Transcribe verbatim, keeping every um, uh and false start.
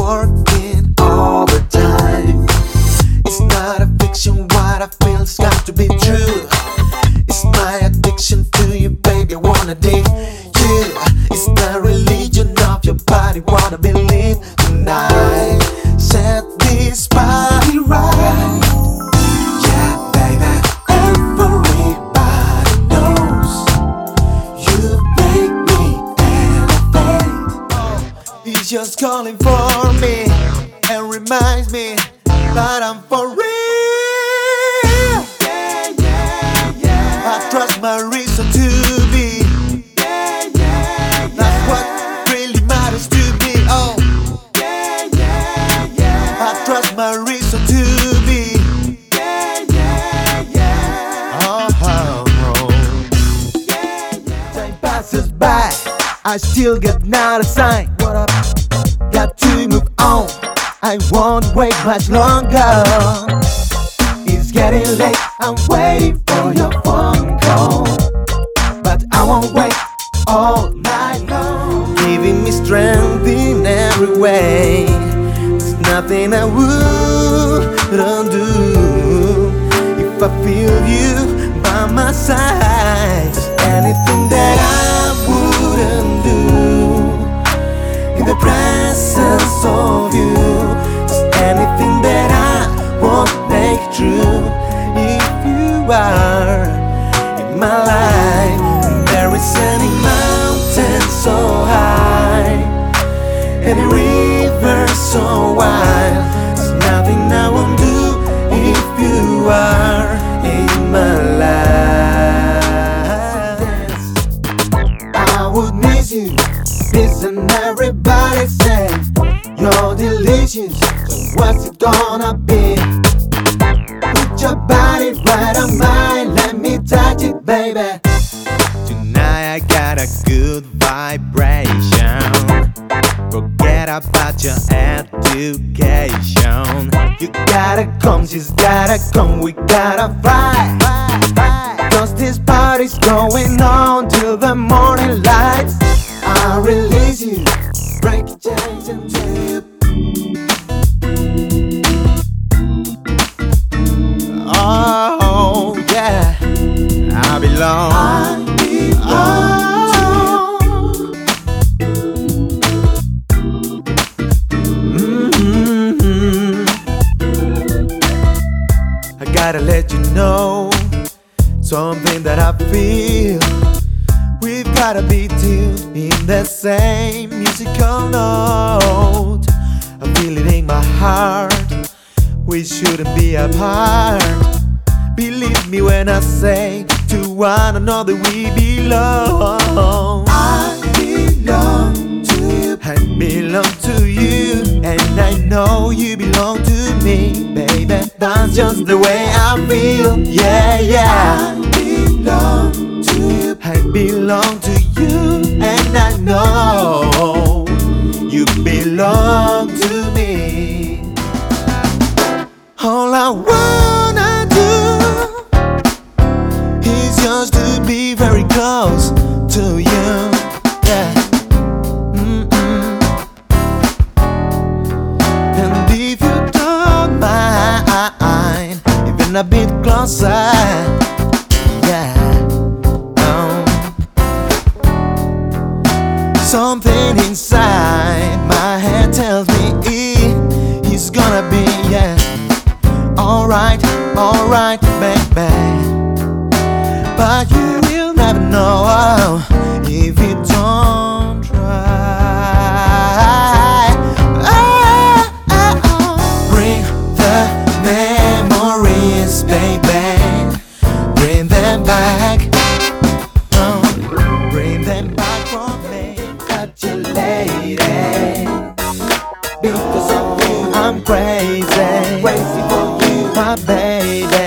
working all the time. It's not a fiction, what I feel it's got to be true. It's my addiction to you, baby, I wanna date you. It's the religion of your body, wanna believe tonight. Set this body right. Yeah, baby, everybody knows you make me elevate. Oh, he's just calling for me and reminds me that I'm for real. Yeah, yeah, yeah. I trust my reason to be. Yeah, yeah, yeah. That's what really matters to me. Oh, yeah, yeah, yeah. I trust my reason to be. Yeah, yeah, yeah. Oh, oh, oh. Yeah, yeah. Time passes by, I still get not a sign. What up? Got to move on. I won't wait much longer. It's getting late, I'm waiting for your phone call. But I won't wait all night long. Giving me strength in every way. There's nothing I wouldn't do if I feel you by my side. There's anything that I wouldn't do in the presence of you. Anything that I won't make true if you are in my life. And there is any mountain so high, any river so wide. There's nothing I won't do if you are in my life. I would miss you, listen everybody say you're delicious. What's it gonna be? Put your body right on mine, let me touch it, baby. Tonight I got a good vibration. Forget about your education. You gotta come, she's gotta come, we gotta fight. Cause this party's going on till the morning light. I'll release you, break your chains into you. Oh, yeah, I belong. I belong oh. Mm-hmm. I gotta let you know something that I feel. We've gotta be two in the same musical note. I feel it in my heart, we shouldn't be apart. Believe me when I say to one another we belong. I belong to you, I belong to you, and I know you belong to me, baby. That's just the way I feel, yeah, yeah. I belong to you, I belong to you, and I know you belong to me. All I wanna do is just to be very close to you, yeah. Mm-mm. And if you don't mind, even a bit closer, yeah. Oh. Something inside my head tells me it's gonna be, yeah. Alright, alright, baby. But you will never know if you don't try. Oh, oh, oh. Bring the memories, baby. Bring them back. Oh, bring them back for me. Got you lady. Because of you, I'm crazy. Crazy for you, my baby.